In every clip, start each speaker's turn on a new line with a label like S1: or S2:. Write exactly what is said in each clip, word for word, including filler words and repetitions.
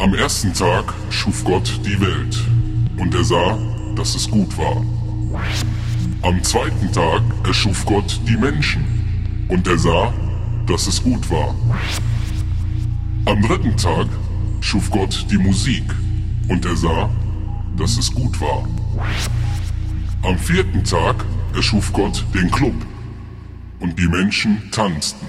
S1: Am ersten Tag schuf Gott die Welt, und er sah, dass es gut war. Am zweiten Tag erschuf Gott die Menschen, und er sah, dass es gut war. Am dritten Tag schuf Gott die Musik, und er sah, dass es gut war. Am vierten Tag erschuf Gott den Club, und die Menschen tanzten.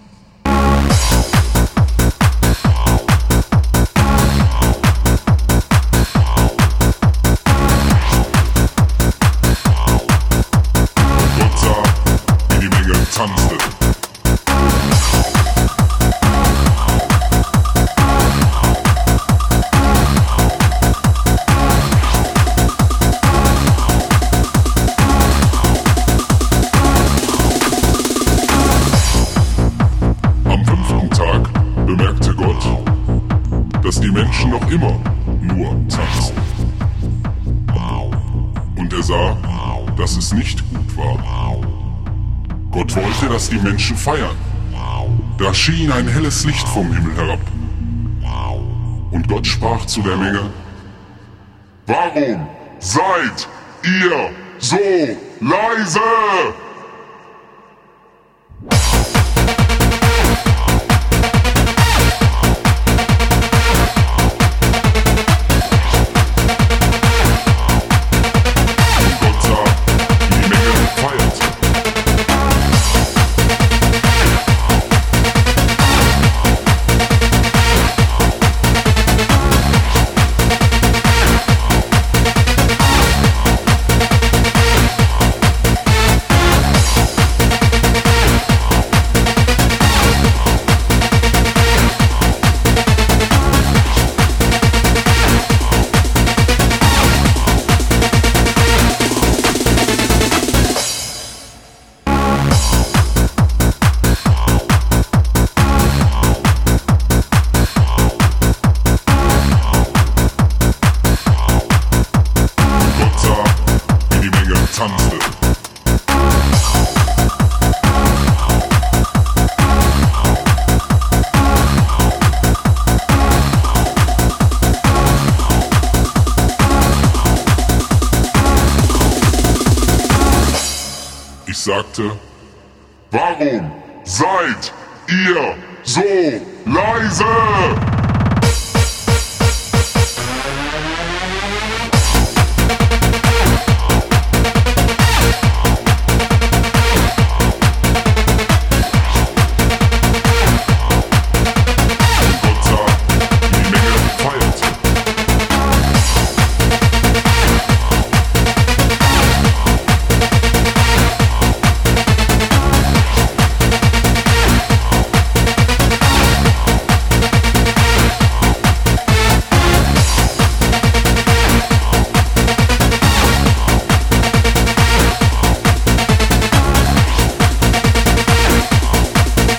S1: Gott sah, wie die Menge tanzte. Bemerkte Gott, dass die Menschen noch immer nur tanzen. Und er sah, dass es nicht gut war. Gott wollte, dass die Menschen feiern. Da schien ein helles Licht vom Himmel herab. Und Gott sprach zu der Menge: Warum seid ihr so leise? Tanzte. Ich sagte: Warum seid ihr so leise?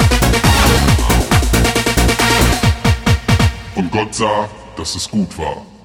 S1: Und Gott sah, dass es gut war.